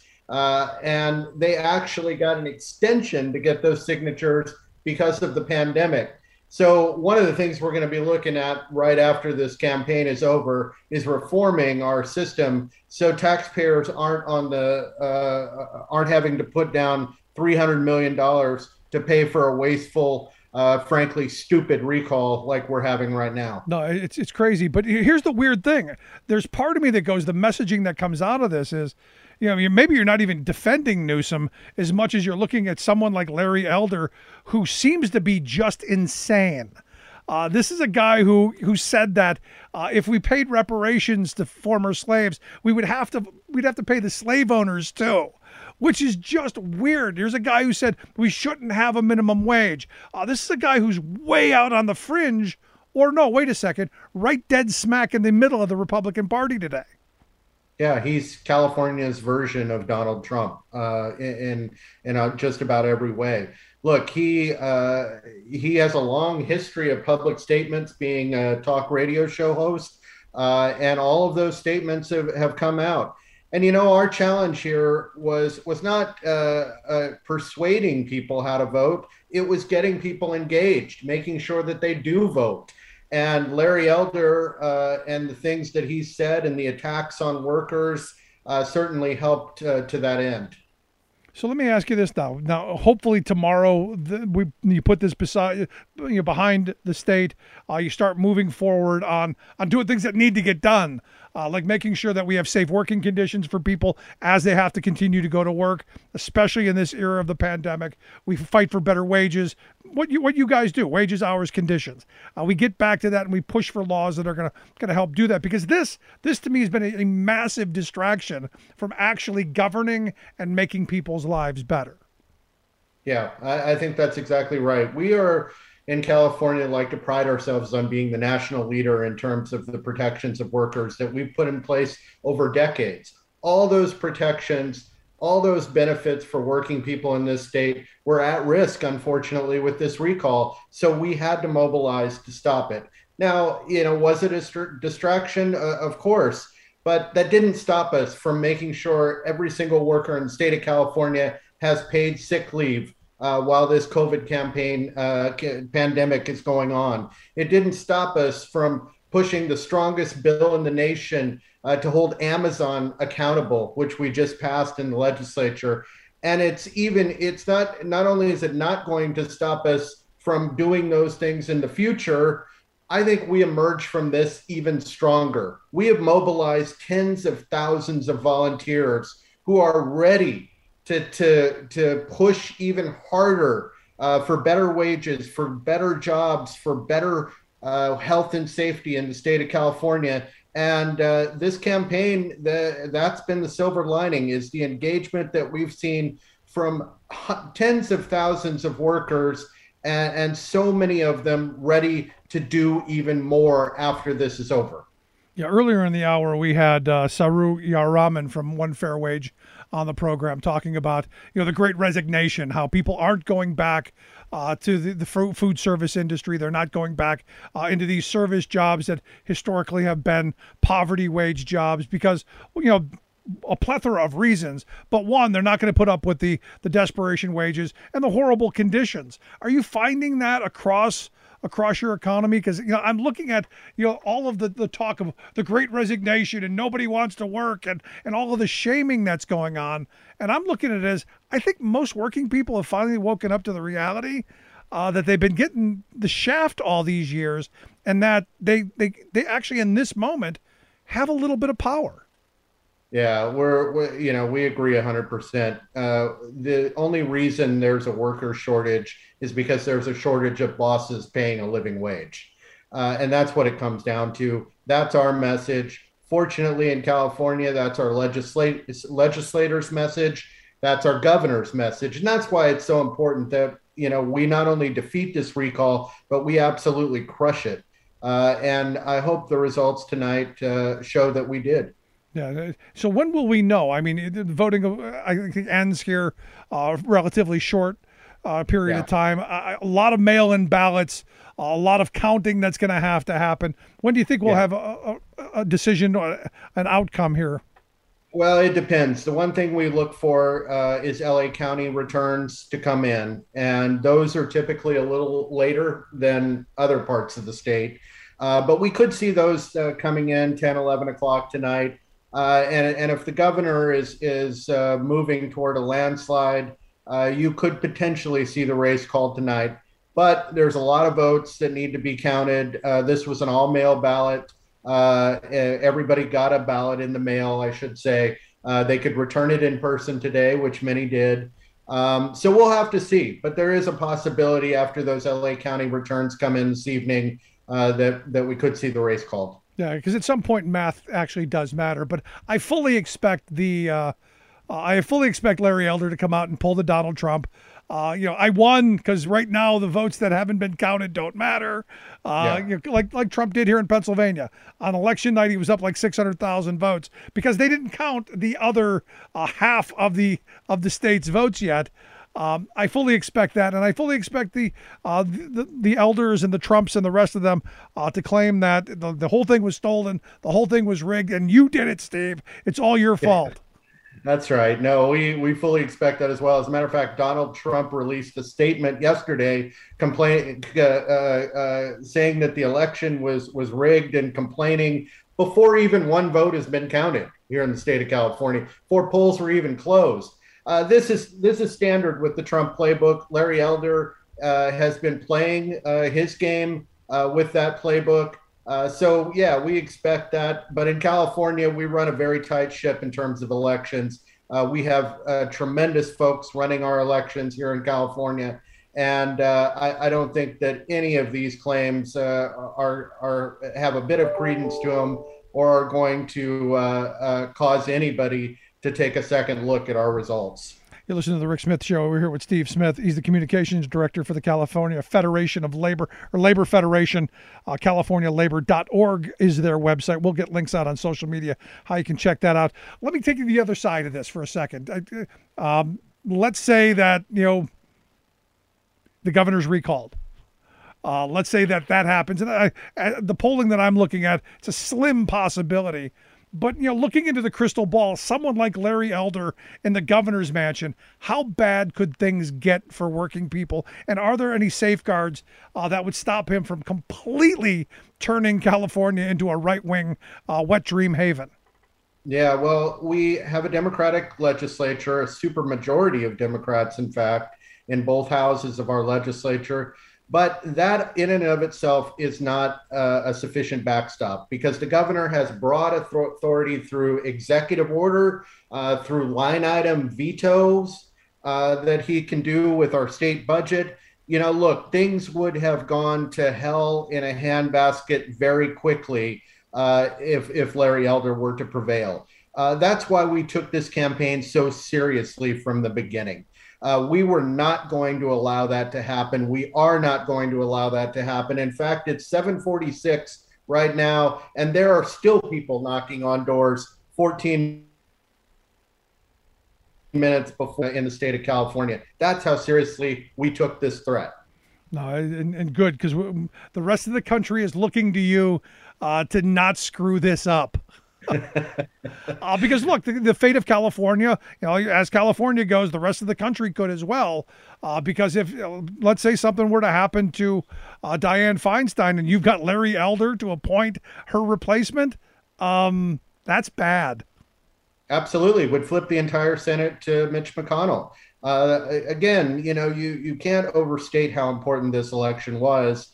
and they actually got an extension to get those signatures because of the pandemic. So one of the things we're going to be looking at right after this campaign is over is reforming our system so taxpayers aren't having to put down $300 million to pay for a wasteful, frankly, stupid recall like we're having right now. No, it's crazy. But here's the weird thing. There's part of me that goes, the messaging that comes out of this is, maybe you're not even defending Newsom as much as you're looking at someone like Larry Elder, who seems to be just insane. This is a guy who said that if we paid reparations to former slaves, we'd have to pay the slave owners too, which is just weird. Here's a guy who said we shouldn't have a minimum wage. This is a guy who's way out on the fringe, or no, wait a second, right dead smack in the middle of the Republican Party today. Yeah, he's California's version of Donald Trump in just about every way. Look, he has a long history of public statements, being a talk radio show host, and all of those statements have come out. And our challenge here was not persuading people how to vote. It was getting people engaged, making sure that they do vote. And Larry Elder and the things that he said and the attacks on workers certainly helped to that end. So let me ask you this now. Now, hopefully tomorrow you put this behind the state. You start moving forward on doing things that need to get done, like making sure that we have safe working conditions for people as they have to continue to go to work, especially in this era of the pandemic. We fight for better wages. What you guys do, wages, hours, conditions. We get back to that and we push for laws that are going to help do that, because this to me has been a massive distraction from actually governing and making people's lives better. Yeah, I think that's exactly right. We are in California like to pride ourselves on being the national leader in terms of the protections of workers that we've put in place over decades. All those protections, all those benefits for working people in this state were at risk, unfortunately, with this recall. So we had to mobilize to stop it. Now, was it a distraction? Of course, but that didn't stop us from making sure every single worker in the state of California has paid sick leave while this COVID pandemic is going on. It didn't stop us from pushing the strongest bill in the nation to hold Amazon accountable, which we just passed in the legislature. And not only is it not going to stop us from doing those things in the future, I think we emerge from this even stronger. We have mobilized tens of thousands of volunteers who are ready to push even harder for better wages, for better jobs, for better health and safety in the state of California. And this campaign, that's been the silver lining, is the engagement that we've seen from tens of thousands of workers, and so many of them ready to do even more after this is over. Yeah, earlier in the hour, we had Saru Yaraman from One Fair Wage on the program talking about, the great resignation, how people aren't going back to the food service industry. They're not going back into these service jobs that historically have been poverty wage jobs because, a plethora of reasons. But one, they're not going to put up with the desperation wages and the horrible conditions. Are you finding that across your economy? Because I'm looking at all of the talk of the great resignation and nobody wants to work and all of the shaming that's going on, and I'm looking at it as, I think most working people have finally woken up to the reality that they've been getting the shaft all these years, and that they actually in this moment have a little bit of power. Yeah, we agree 100%. The only reason there's a worker shortage is because there's a shortage of bosses paying a living wage. And that's what it comes down to. That's our message. Fortunately, in California, that's our legislators' message. That's our governor's message. And that's why it's so important that, we not only defeat this recall, but we absolutely crush it. And I hope the results tonight show that we did. Yeah. So when will we know? I mean, the voting, I think, ends here relatively short period of time. A lot of mail-in ballots, a lot of counting that's going to happen. When do you think we'll have a decision or an outcome here? Well, it depends. The one thing we look for is LA County returns to come in, and those are typically a little later than other parts of the state. But we could see those coming in 10, 11 o'clock tonight. And if the governor is moving toward a landslide, you could potentially see the race called tonight. But there's a lot of votes that need to be counted. This was an all-mail ballot. Everybody got a ballot in the mail, I should say. They could return it in person today, which many did. So we'll have to see. But there is a possibility after those LA County returns come in this evening that we could see the race called. Yeah, because at some point math actually does matter. But I fully expect Larry Elder to come out and pull the Donald Trump. I won because right now the votes that haven't been counted don't matter. Like Trump did here in Pennsylvania. On election night, he was up like 600,000 votes because they didn't count the other half of the state's votes yet. I fully expect that, and I fully expect the elders and the Trumps and the rest of them to claim that the whole thing was stolen, the whole thing was rigged, and you did it, Steve. It's all your fault. That's right. No, we fully expect that as well. As a matter of fact, Donald Trump released a statement yesterday saying that the election was rigged, and complaining before even one vote has been counted here in the state of California, before polls were even closed. This is standard with the Trump playbook. Larry Elder has been playing his game with that playbook. So we expect that. But in California, we run a very tight ship in terms of elections. We have tremendous folks running our elections here in California. And I don't think that any of these claims have a bit of credence to them or are going to cause anybody to take a second look at our results. You're listening to The Rick Smith Show. We're here with Steve Smith. He's the communications director for the California Federation of Labor, or Labor Federation. CaliforniaLabor.org is their website. We'll get links out on social media, how you can check that out. Let me take you to the other side of this for a second. Let's say that, the governor's recalled. Let's say that happens. And the polling that I'm looking at, it's a slim possibility. But, looking into the crystal ball, someone like Larry Elder in the governor's mansion, how bad could things get for working people? And are there any safeguards that would stop him from completely turning California into a right-wing wet dream haven? Yeah, well, we have a Democratic legislature, a supermajority of Democrats, in fact, in both houses of our legislature. But that in and of itself is not a sufficient backstop, because the governor has broad authority through executive order, through line item vetoes that he can do with our state budget. Look, things would have gone to hell in a handbasket very quickly if Larry Elder were to prevail. That's why we took this campaign so seriously from the beginning. We were not going to allow that to happen. We are not going to allow that to happen. In fact, it's 7:46 right now, and there are still people knocking on doors 14 minutes before in the state of California. That's how seriously we took this threat. No, and good, because the rest of the country is looking to you to not screw this up. Because look, the fate of California, as California goes, the rest of the country could as well. Because if, let's say, something were to happen to Dianne Feinstein and you've got Larry Elder to appoint her replacement, that's bad. Absolutely. Would flip the entire Senate to Mitch McConnell. Again, you can't overstate how important this election was.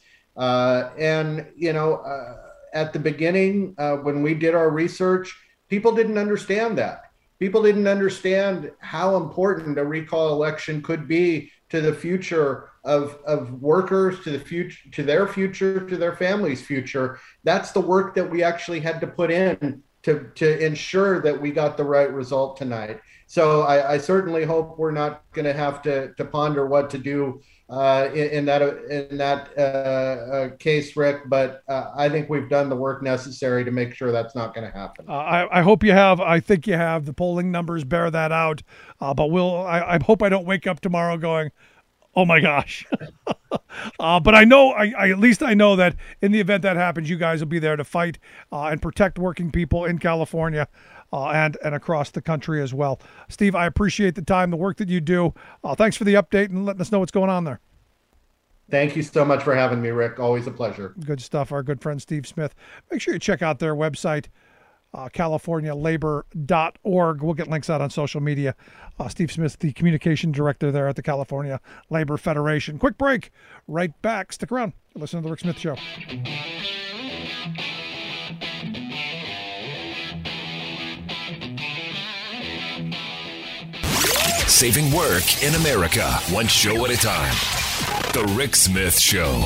At the beginning, when we did our research, people didn't understand that. People didn't understand how important a recall election could be to the future of workers, to their future, to their families' future. That's the work that we actually had to put in to ensure that we got the right result tonight. So I certainly hope we're not going to have to ponder what to do in that case, Rick. But I think we've done the work necessary to make sure that's not going to happen. I hope you have. I think you have. The polling numbers bear that out. But I hope I don't wake up tomorrow going, oh my gosh. But I know, at least I know that in the event that happens, you guys will be there to fight and protect working people in California and across the country as well. Steve, I appreciate the time, the work that you do. Thanks for the update and letting us know what's going on there. Thank you so much for having me, Rick. Always a pleasure. Good stuff. Our good friend Steve Smith. Make sure you check out their website, californialabor.org. We'll get links out on social media. Steve Smith, the communication director there at the California Labor Federation. Quick break. Right back. Stick around. Listen to The Rick Smith Show. Saving work in America, one show at a time. The Rick Smith Show.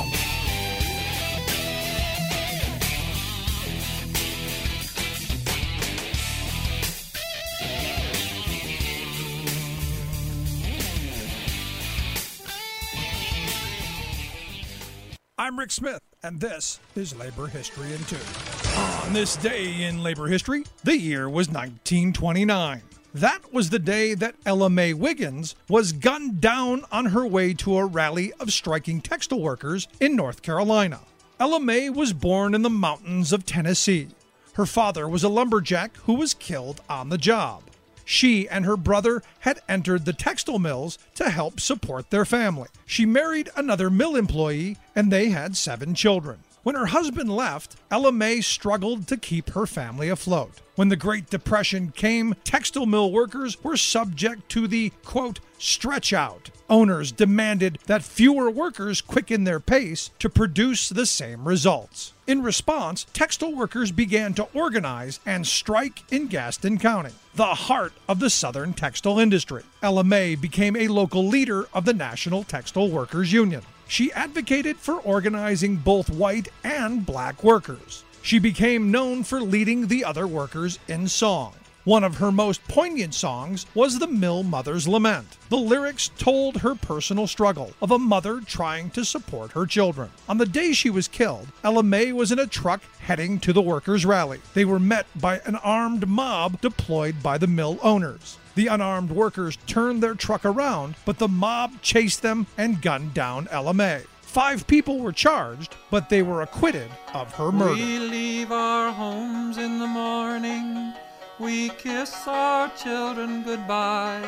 I'm Rick Smith, and this is Labor History in 2. On this day in labor history, the year was 1929. That was the day that Ella Mae Wiggins was gunned down on her way to a rally of striking textile workers in North Carolina. Ella Mae was born in the mountains of Tennessee. Her father was a lumberjack who was killed on the job. She and her brother had entered the textile mills to help support their family. She married another mill employee, and they had 7 children. When her husband left, Ella Mae struggled to keep her family afloat. When the Great Depression came, textile mill workers were subject to the, quote, stretch out. Owners demanded that fewer workers quicken their pace to produce the same results. In response, textile workers began to organize and strike in Gaston County, the heart of the Southern textile industry. Ella Mae became a local leader of the National Textile Workers Union. She advocated for organizing both white and black workers. She became known for leading the other workers in song. One of her most poignant songs was the Mill Mother's Lament. The lyrics told her personal struggle of a mother trying to support her children. On the day she was killed, Ella Mae was in a truck heading to the workers' rally. They were met by an armed mob deployed by the mill owners. The unarmed workers turned their truck around, but the mob chased them and gunned down Ella Mae. 5 people were charged, but they were acquitted of her murder. We leave our homes in the morning, we kiss our children goodbye.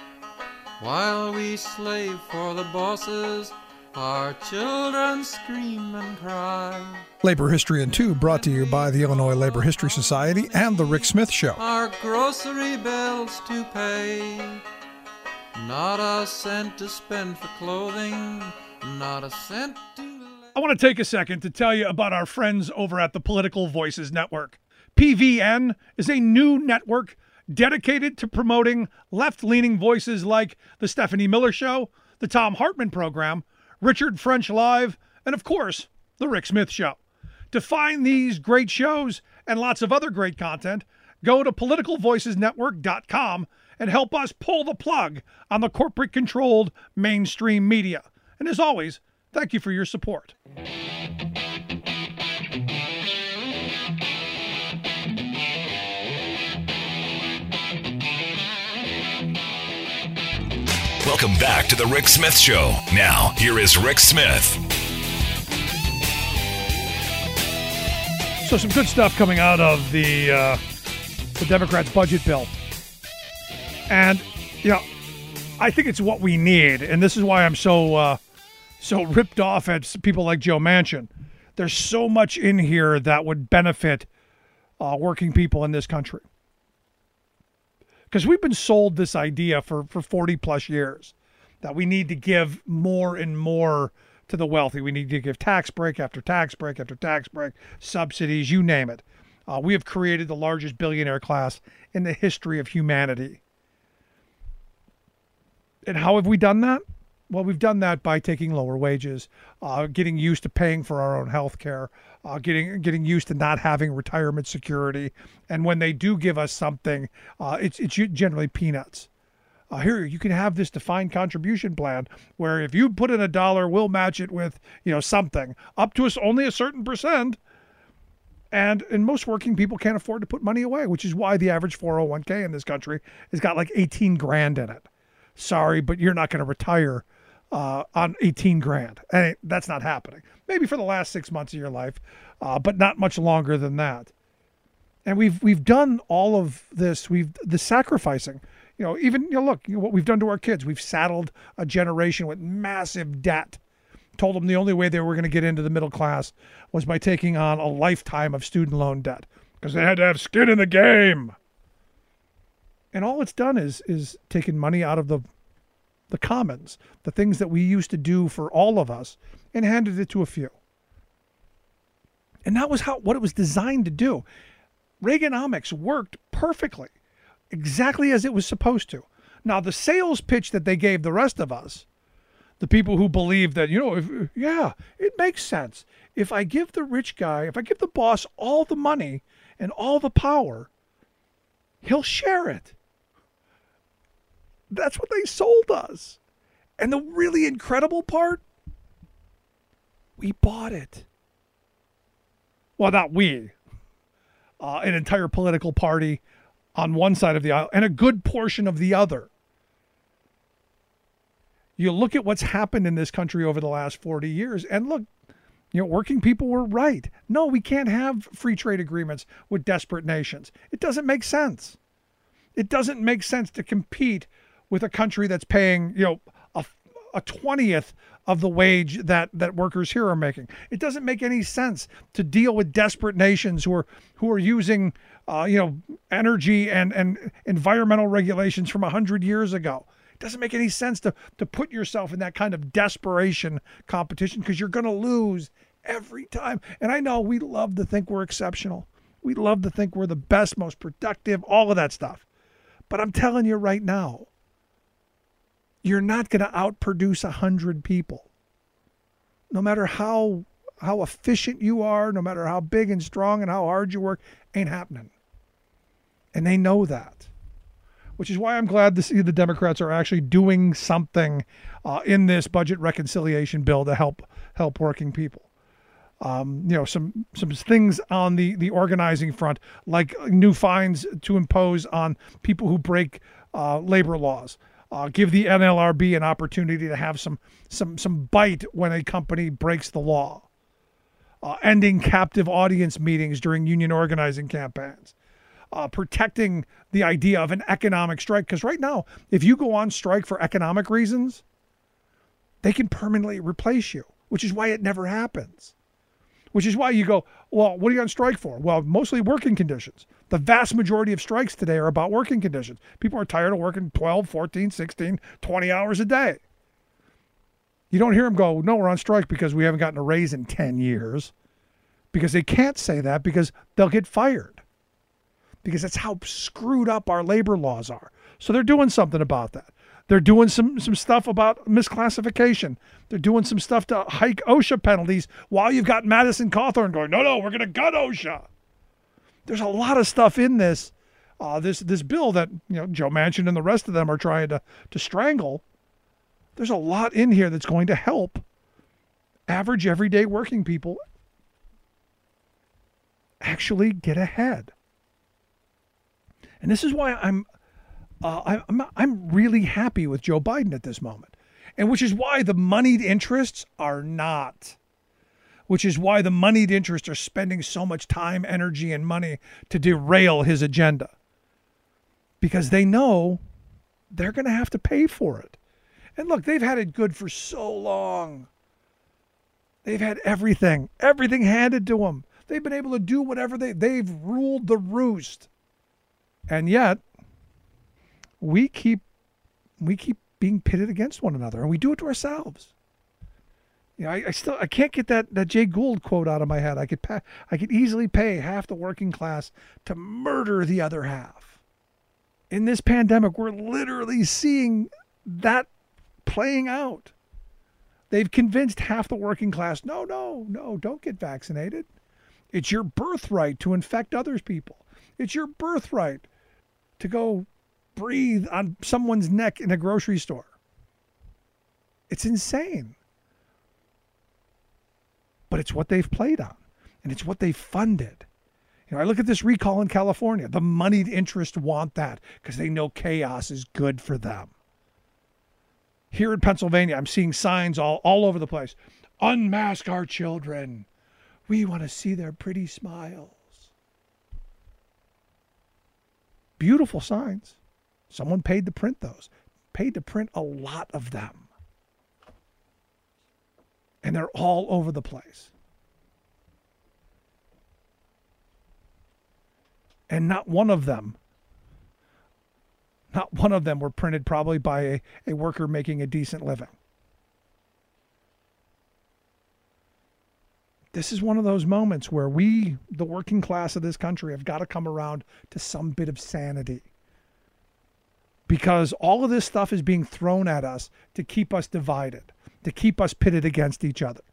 While we slave for the bosses, our children scream and cry. Labor History in 2 brought to you by the Illinois Labor History Society and The Rick Smith Show. Our grocery bills to pay, not a cent to spend for clothing not a cent to I want to take a second to tell you about our friends over at the Political Voices Network. PVN is a new network dedicated to promoting left-leaning voices like The Stephanie Miller Show, The Thom Hartmann Program, Richard French Live, and of course, The Rick Smith Show. To find these great shows and lots of other great content, go to politicalvoicesnetwork.com and help us pull the plug on the corporate-controlled mainstream media. And as always, thank you for your support. Welcome back to the Rick Smith Show. Now, here is Rick Smith. So some good stuff coming out of the Democrats' budget bill. And, I think it's what we need. And this is why I'm so ripped off at people like Joe Manchin. There's so much in here that would benefit working people in this country. Because we've been sold this idea for 40 plus years that we need to give more and more to the wealthy. We need to give tax break after tax break after tax break, subsidies, you name it. We have created the largest billionaire class in the history of humanity. And how have we done that? Well, we've done that by taking lower wages, getting used to paying for our own health care, getting used to not having retirement security. And when they do give us something, it's generally peanuts. Here, you can have this defined contribution plan where if you put in $1, we'll match it with, something up to only a certain percent. And most working people can't afford to put money away, which is why the average 401k in this country has got like 18 grand in it. Sorry, but you're not going to retire on 18 grand. And that's not happening. Maybe for the last 6 months of your life, but not much longer than that. And we've done all of this. The sacrificing, look, what we've done to our kids. We've saddled a generation with massive debt. Told them the only way they were going to get into the middle class was by taking on a lifetime of student loan debt because they had to have skin in the game. And all it's done is taken money out of the commons, the things that we used to do for all of us, and handed it to a few. And that was what it was designed to do. Reaganomics worked perfectly, exactly as it was supposed to. Now, the sales pitch that they gave the rest of us, the people who believe that, it makes sense. If I give the rich guy, if I give the boss all the money and all the power, he'll share it. That's what they sold us. And the really incredible part, we bought it. Well, not we. An entire political party on one side of the aisle and a good portion of the other. You look at what's happened in this country over the last 40 years, and look, working people were right. No, we can't have free trade agreements with desperate nations. It doesn't make sense. It doesn't make sense to compete with a country that's paying, a 20th of the wage that workers here are making. It doesn't make any sense to deal with desperate nations who are using, energy and environmental regulations from 100 years ago. It doesn't make any sense to put yourself in that kind of desperation competition because you're going to lose every time. And I know we love to think we're exceptional. We love to think we're the best, most productive, all of that stuff. But I'm telling you right now, you're not going to outproduce 100 people. No matter how efficient you are, no matter how big and strong and how hard you work, ain't happening. And they know that. Which is why I'm glad to see the Democrats are actually doing something in this budget reconciliation bill to help working people. Some things on the organizing front, like new fines to impose on people who break labor laws. Give the NLRB an opportunity to have some bite when a company breaks the law. Ending captive audience meetings during union organizing campaigns. Protecting the idea of an economic strike. Because right now, if you go on strike for economic reasons, they can permanently replace you, which is why it never happens. Which is why you go, well, what are you on strike for? Well, mostly working conditions. The vast majority of strikes today are about working conditions. People are tired of working 12, 14, 16, 20 hours a day. You don't hear them go, no, we're on strike because we haven't gotten a raise in 10 years. Because they can't say that because they'll get fired. Because that's how screwed up our labor laws are. So they're doing something about that. They're doing some stuff about misclassification. They're doing some stuff to hike OSHA penalties while you've got Madison Cawthorn going, no, we're going to gut OSHA. There's a lot of stuff in this bill that Joe Manchin and the rest of them are trying to strangle. There's a lot in here that's going to help average everyday working people actually get ahead. And this is why I'm really happy with Joe Biden at this moment. And which is why the moneyed interests are not. Which is why the moneyed interests are spending so much time, energy, and money to derail his agenda. Because they know they're going to have to pay for it. And look, they've had it good for so long. They've had everything handed to them. They've been able to do whatever they've ruled the roost. And yet, we keep being pitted against one another, and we do it to ourselves. I can't get that Jay Gould quote out of my head. I could easily pay half the working class to murder the other half. In this pandemic, we're literally seeing that playing out. They've convinced half the working class, no, don't get vaccinated. It's your birthright to infect other people. It's your birthright to go breathe on someone's neck in a grocery store. It's insane. But it's what they've played on, and it's what they've funded. I look at this recall in California. The moneyed interests want that because they know chaos is good for them. Here in Pennsylvania, I'm seeing signs all over the place. Unmask our children. We want to see their pretty smiles. Beautiful signs. Someone paid to print those. Paid to print a lot of them. And they're all over the place. And not one of them were printed probably by a worker making a decent living. This is one of those moments where we, the working class of this country, have got to come around to some bit of sanity. Because all of this stuff is being thrown at us to keep us divided, to keep us pitted against each other.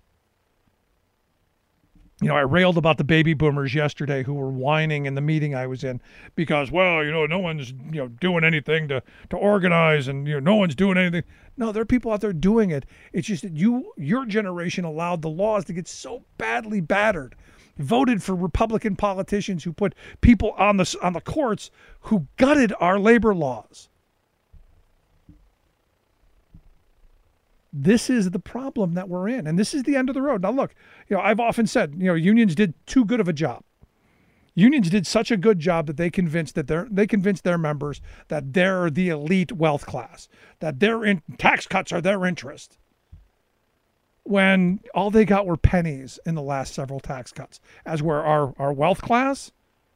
I railed about the baby boomers yesterday who were whining in the meeting I was in because, no one's, doing anything to organize and, no one's doing anything. No, there are people out there doing it. It's just that your generation allowed the laws to get so badly battered, voted for Republican politicians who put people on the courts who gutted our labor laws. This is the problem that we're in, and this is the end of the road. Now, look, I've often said, unions did too good of a job. Unions did such a good job that they convinced their members that they're the elite wealth class, that tax cuts are their interest. When all they got were pennies in the last several tax cuts, as were our wealth class,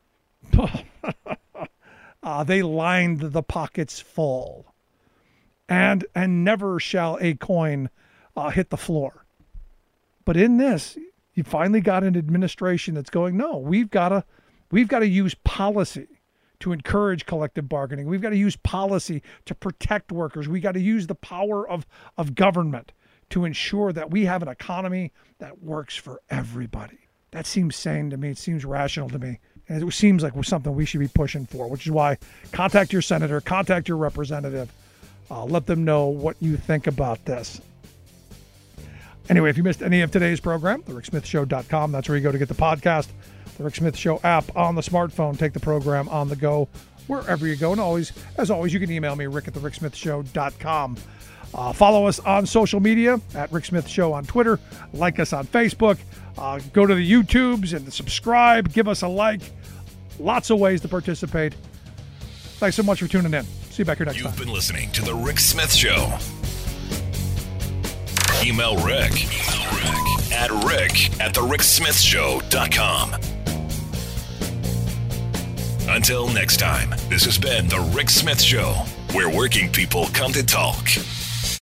they lined the pockets full. And never shall a coin hit the floor. But in this, you finally got an administration that's going, no, we've got to use policy to encourage collective bargaining. We've got to use policy to protect workers. We got to use the power of government to ensure that we have an economy that works for everybody. That seems sane to me. It seems rational to me. And it seems like something we should be pushing for, which is why contact your senator, contact your representative. Let them know what you think about this. Anyway, if you missed any of today's program, thericksmithshow.com. That's where you go to get the podcast. The Rick Smith Show app on the smartphone. Take the program on the go wherever you go. And as always, you can email me, rick@thericksmithshow.com. Follow us on social media at Rick Smith Show on Twitter. Like us on Facebook. Go to the YouTubes and subscribe. Give us a like. Lots of ways to participate. Thanks so much for tuning in. See you back here next time. You've been listening to The Rick Smith Show. Email Rick at rick@thericksmithshow.com. Until next time, this has been The Rick Smith Show, where working people come to talk.